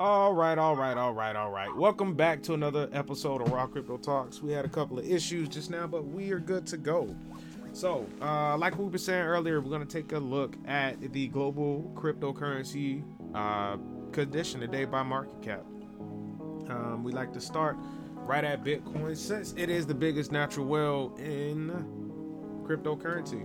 All right. Welcome back to another episode of Raw Crypto Talks. We had a couple of issues just now, but we are good to go. So, like we were saying earlier, we're going to take a look at the global cryptocurrency condition today by market cap. We like to start right at Bitcoin since it is the biggest natural well in cryptocurrency.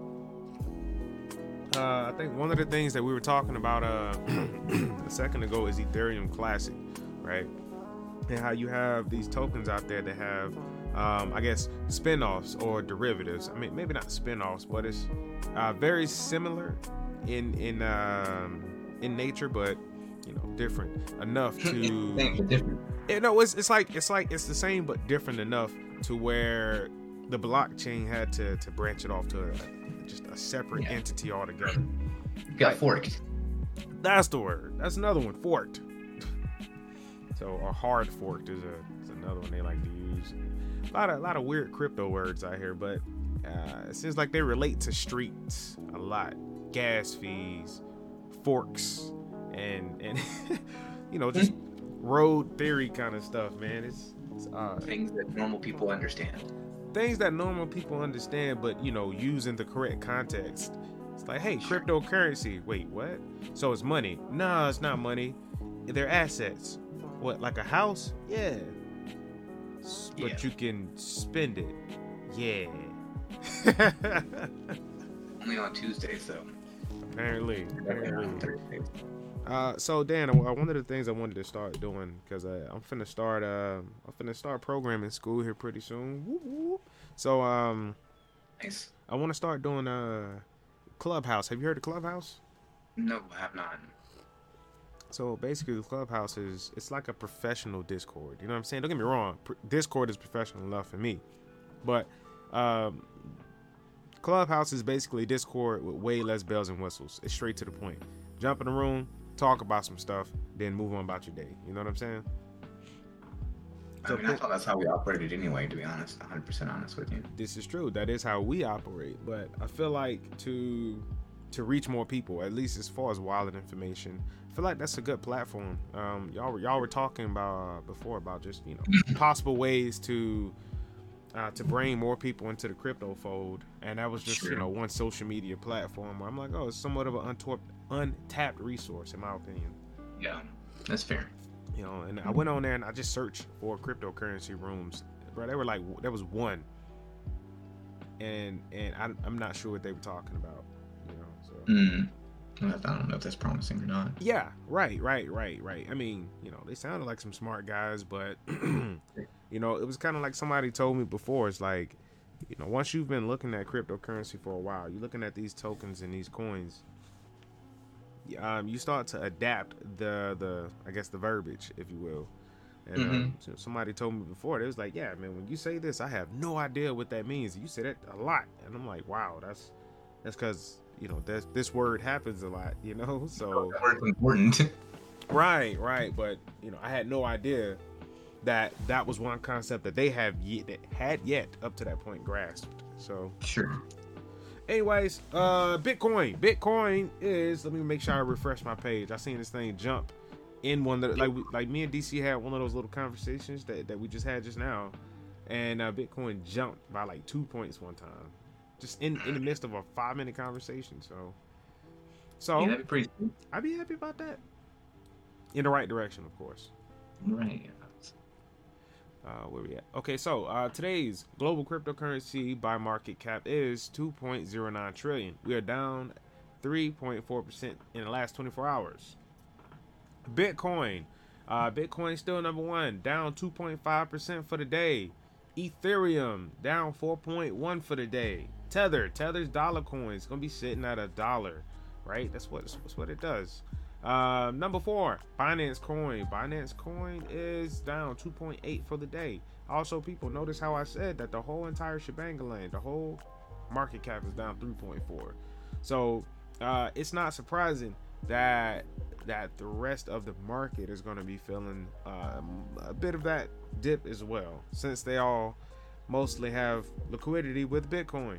I think one of the things that we were talking about a second ago is Ethereum Classic, right? And how you have these tokens out there that have, I guess, spin-offs or derivatives. I mean, maybe not spin-offs, but it's very similar in nature, but different enough to. Different. It's the same but different enough to where the blockchain had to branch it off to just a separate entity altogether. Got forked. That's the word. That's another one. Forked. So a hard forked is another one they like to use. A lot of weird crypto words out here, but it seems like they relate to streets a lot. Gas fees, forks, and just road theory kind of stuff, man. It's things that normal people understand. Things that normal people understand, but used in the correct context. It's like, hey, cryptocurrency. Wait, what? So it's money? No, it's not money. They're assets. What, like a house? Yeah. But you can spend it. Yeah. Only on Tuesdays, though. Apparently. So Dan, one of the things I wanted to start doing, because I'm finna start programming school here pretty soon. Whoop, whoop. So Nice. I want to start doing Clubhouse. Have you heard of Clubhouse? No, I have not. So basically, the Clubhouse it's like a professional Discord. You know what I'm saying? Don't get me wrong. Discord is professional enough for me, but Clubhouse is basically Discord with way less bells and whistles. It's straight to the point. Jump in the room, talk about some stuff, then move on about your day. You know what I'm saying? I thought that's how we operated anyway, to be honest. 100% honest with you. This is true. That is how we operate. But I feel like to reach more people, at least as far as wallet information, I feel like that's a good platform. Y'all were talking about before about just possible ways to bring more people into the crypto fold, and that was just one social media platform where I'm like, oh, it's somewhat of an untapped resource in my opinion. Yeah, that's fair. And I went on there and I just searched for cryptocurrency rooms, bro. They were like, there was one, and I'm not sure what they were talking about. I don't know if that's promising or not. Yeah, right. I mean, they sounded like some smart guys, but it was kind of like somebody told me before. It's like, once you've been looking at cryptocurrency for a while, you're looking at these tokens and these coins. You start to adapt the I guess the verbiage, if you will. And so somebody told me before, they was like, yeah, man, when you say this, I have no idea what that means. You say that a lot, and I'm like, wow, that's because this word happens a lot, so that word's important. right, but I had no idea that was one concept that they had yet up to that point grasped. So sure. Anyways, Bitcoin is, let me make sure I refresh my page. I seen this thing jump in one that like me and DC had one of those little conversations that we just had just now, and Bitcoin jumped by like 2 points one time, just in the midst of a 5-minute conversation. So yeah, that'd be pretty cool. I'd be happy about that. In the right direction, of course. Right. Where we at? Okay, so today's global cryptocurrency by market cap is 2.09 trillion. We are down 3.4% in the last 24 hours. Bitcoin still number one, down 2.5% for the day. Ethereum down 4.1 for the day. Tether's dollar coins gonna be sitting at $1, right? That's what it does. Number 4, Binance Coin is down 2.8 for the day. Also, people, notice how I said that the whole entire shebang-a-lang, the whole market cap is down 3.4. So it's not surprising that the rest of the market is going to be feeling a bit of that dip as well, since they all mostly have liquidity with Bitcoin.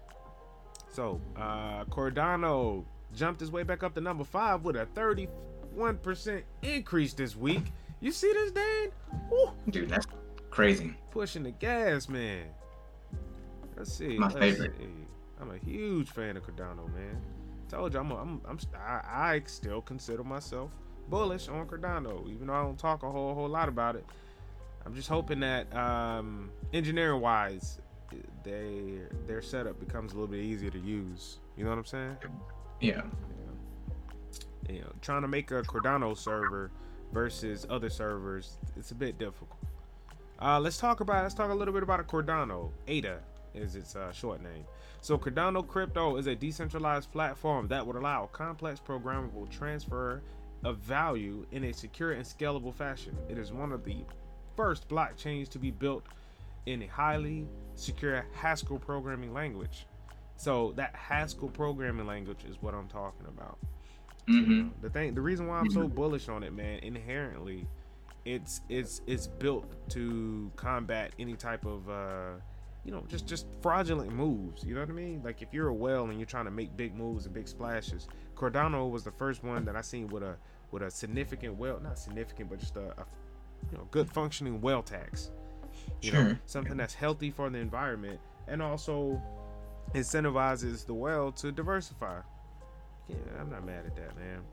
So Cardano jumped his way back up to number 5 with a 1% increase this week. You see this, Dan? Woo. Dude, that's crazy. Pushing the gas, man. Let's see. My favorite. See. I'm a huge fan of Cardano, man. Told you, I still consider myself bullish on Cardano, even though I don't talk a whole lot about it. I'm just hoping that engineering wise, their setup becomes a little bit easier to use. You know what I'm saying? Yeah. You know, trying to make a Cardano server versus other servers, it's a bit difficult. Let's talk a little bit about a Cardano. ADA is its short name. So Cardano Crypto is a decentralized platform that would allow complex programmable transfer of value in a secure and scalable fashion. It is one of the first blockchains to be built in a highly secure Haskell programming language. So that Haskell programming language is what I'm talking about. The reason why I'm so bullish on it, man, inherently, it's built to combat any type of just fraudulent moves. You know what I mean? Like if you're a whale and you're trying to make big moves and big splashes, Cardano was the first one that I seen with a significant whale, not significant, but just a good functioning whale tax. You know, something that's healthy for the environment and also incentivizes the whale to diversify. Yeah, I'm not mad at that, man.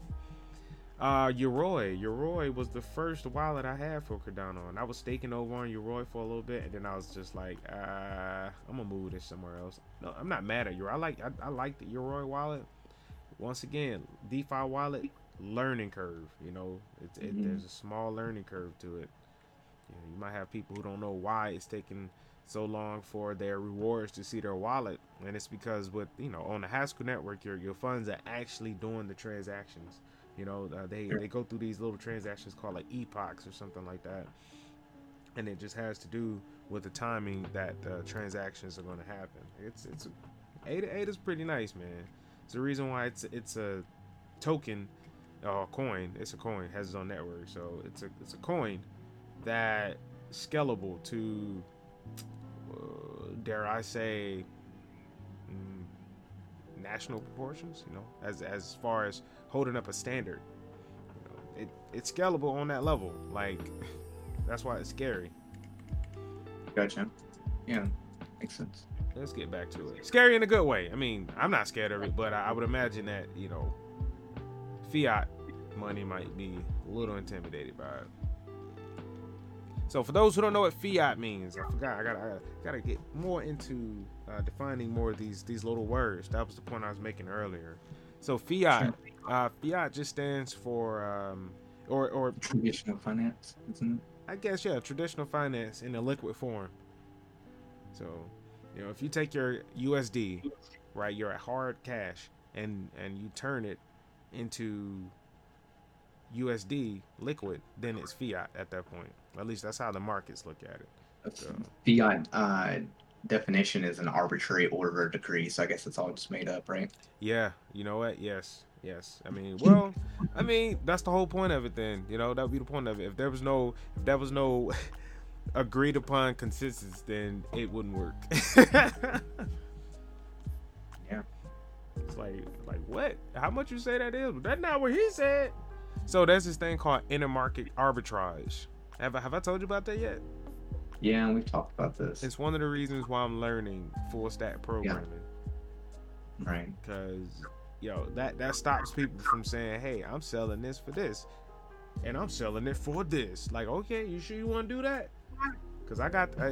Yoroi was the first wallet I had for Cardano, and I was staking over on Yoroi for a little bit, and then I was just like, I'm gonna move this somewhere else. No, I'm not mad at Yoroi. I like the Yoroi wallet. Once again, DeFi wallet, learning curve. You know, there's a small learning curve to it. You might have people who don't know why it's taking so long for their rewards to see their wallet, and it's because on the Haskell network, your funds are actually doing the transactions. They go through these little transactions called like epochs or something like that, and it just has to do with the timing that transactions are going to happen. ADA's pretty nice, man. It's the reason why it's a token or coin. It's a coin, has its own network, so it's a coin that scalable to dare I say national proportions, as far as holding up a standard. It's scalable on that level. Like that's why it's scary. Gotcha. Yeah, makes sense. Let's get back to it. Scary in a good way. I mean, I'm not scared of it, but I would imagine that fiat money might be a little intimidated by it. So for those who don't know what fiat means, I forgot. I gotta get more into defining more of these little words. That was the point I was making earlier. So fiat, fiat just stands for or traditional finance, isn't it? I guess traditional finance in a liquid form. So if you take your USD, right, you're at hard cash, and you turn it into USD liquid, then it's fiat at that point. At least that's how the markets look at it. So. Fiat definition is an arbitrary order or decree, so I guess it's all just made up, right? Yeah, you know what? Yes. I mean, that's the whole point of it. Then that would be the point of it. If there was no agreed upon consensus, then it wouldn't work. Yeah. It's like what? How much you say that is? That's not what he said. So there's this thing called intermarket arbitrage. Have I told you about that yet? Yeah, we've talked about this. It's one of the reasons why I'm learning full stack programming. Yeah. Right. Because that stops people from saying, hey, I'm selling this for this, and I'm selling it for this. Like, okay, you sure you want to do that? Because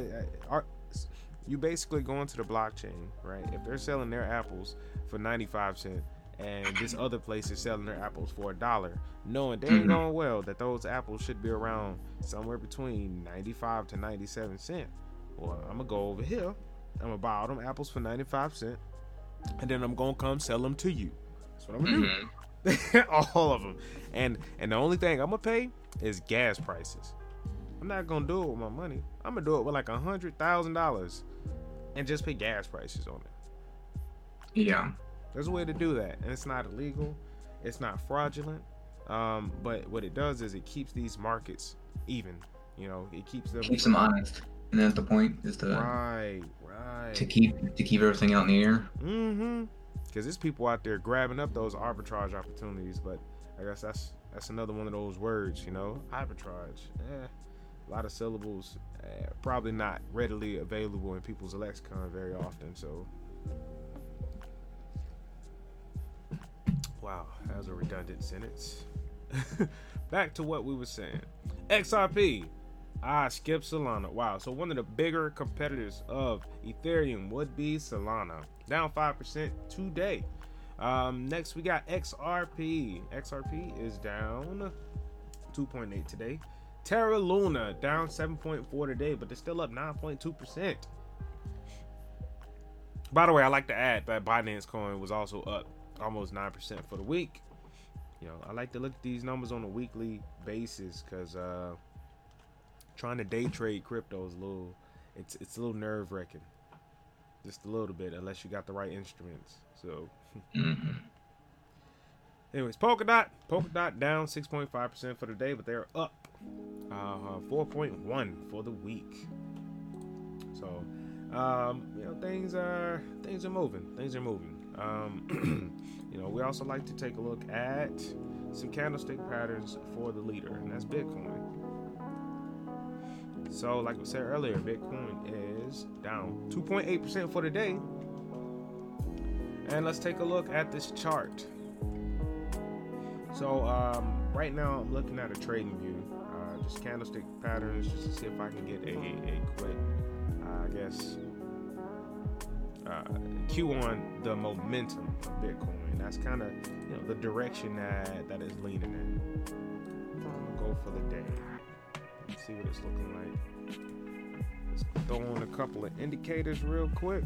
you basically go into the blockchain, right? If they're selling their apples for 95 cents and this other place is selling their apples for $1, knowing they ain't going well that those apples should be around somewhere between 95 to 97 cents. Well, I'm gonna go over here, I'm gonna buy all them apples for 95 cents, and then I'm gonna come sell them to you. That's what I'm gonna do. All of them. And the only thing I'm gonna pay is gas prices. I'm not gonna do it with my money. I'm gonna do it with like $100,000 and just pay gas prices on it. Yeah. There's a way to do that, and it's not illegal, it's not fraudulent, but what it does is it keeps these markets even. It keeps them honest, and that's the point, is to right to keep everything out in the air. Because there's people out there grabbing up those arbitrage opportunities, but I guess That's another one of those words, you know. Arbitrage. A lot of syllables. Probably not readily available in people's lexicon very often. So, wow, that was a redundant sentence. Back to what we were saying. XRP. Skip Solana. Wow. So one of the bigger competitors of Ethereum would be Solana. Down 5% today. Next we got XRP. XRP is down 2.8 today. Terra Luna down 7.4 today, but they're still up 9.2%. By the way, I like to add that Binance Coin was also up almost 9% for the week. You know, I like to look at these numbers on a weekly basis because trying to day trade crypto is it's a little nerve wracking, just a little bit, unless you got the right instruments. So, anyways, Polkadot down 6.5% for the day, but they're up 4.1 for the week. So, you know, things are moving. You know, we also like to take a look at some candlestick patterns for the leader, and that's Bitcoin. So, like we said earlier, Bitcoin is down 2.8% for the day. And let's take a look at this chart. So, right now I'm looking at a trading view, just candlestick patterns, just to see if I can get a quick, cue on the momentum of Bitcoin. That's kind of, you know, the direction that is leaning in. I'm gonna go for the day. Let's see what it's looking like. Let's throw on a couple of indicators real quick.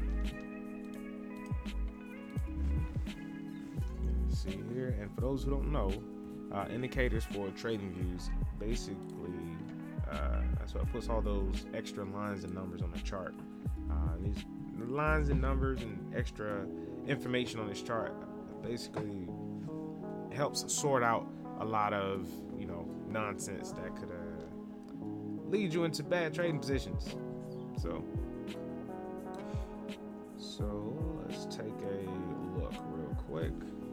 Let's see here, and for those who don't know, indicators for trading views, basically, that's what puts all those extra lines and numbers on the chart. These lines and numbers and extra information on this chart basically helps sort out a lot of, you know, nonsense that could lead you into bad trading positions. So let's take a look real quick.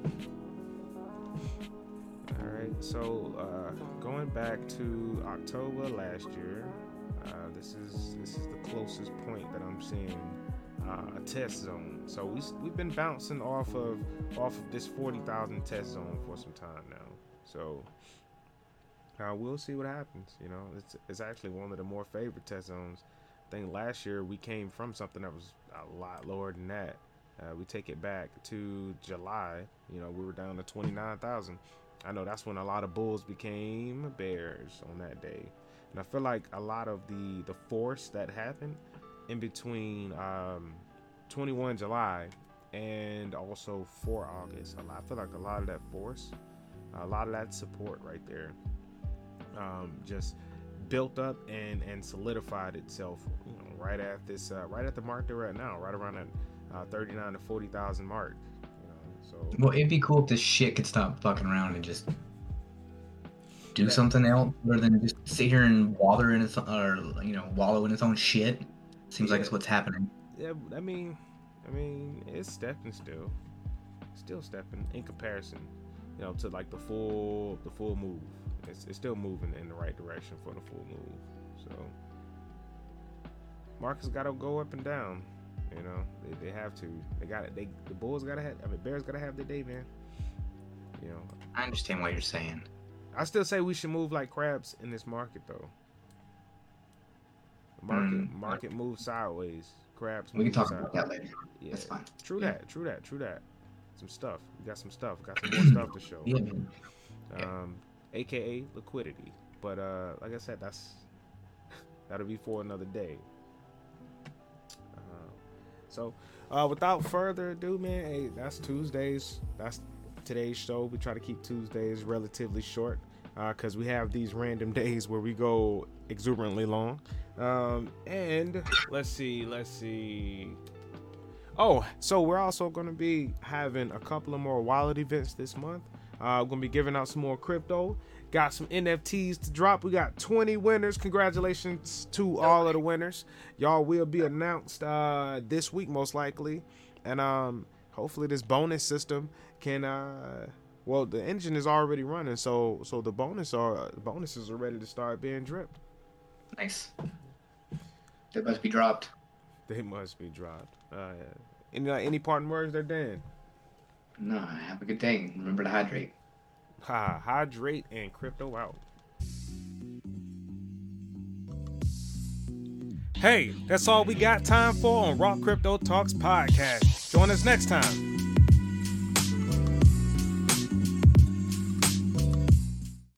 All right, so going back to October last year, this is the closest point that I'm seeing a test zone. So we've been bouncing off of this 40,000 test zone for some time now. So we'll see what happens. You know, it's actually one of the more favored test zones. I think last year we came from something that was a lot lower than that. We take it back to July. You know, we were down to 29,000. I know that's when a lot of bulls became bears on that day. And I feel like a lot of the force that happened in between 21 July and also 4 August, I feel like a lot of that force, a lot of that support right there, just built up and solidified itself, you know, right at this, right at the mark they're at now, right around that 39 to 40,000 mark. You know, so well, it'd be cool if this shit could stop fucking around and just do something else rather than just sit here and wallow in its own shit. Seems like it's what's happening. Yeah, I mean, it's stepping still stepping in comparison, you know, to like the full move. It's still moving in the right direction for the full move. So markets got to go up and down. You know, they have to. The bulls gotta have. I mean, bears gotta have their day, man. You know. I understand what you're saying. I still say we should move like crabs in this market, though. The market moves sideways. Crabs. We can talk about that later. Yeah, that's fine. True that. Some stuff. We got some stuff. Got some more stuff to show. Yeah. AKA liquidity. But like I said, that'll be for another day. So without further ado, man, hey, that's Tuesdays. That's today's show. We try to keep Tuesdays relatively short because we have these random days where we go exuberantly long. And let's see. Oh, so we're also going to be having a couple of more wallet events this month. We're going to be giving out some more crypto. Got some NFTs to drop. We got 20 winners. Congratulations to all of the winners. Y'all will be announced this week most likely. And hopefully this bonus system can Well, the engine is already running, so the bonuses are ready to start being dripped. Nice. They must be dropped. They must be dropped. Any parting words there, Dan? No, have a good day. Remember to hydrate. Hydrate and crypto out. Hey, that's all we got time for on Raw Crypto Talks podcast. Join us next time.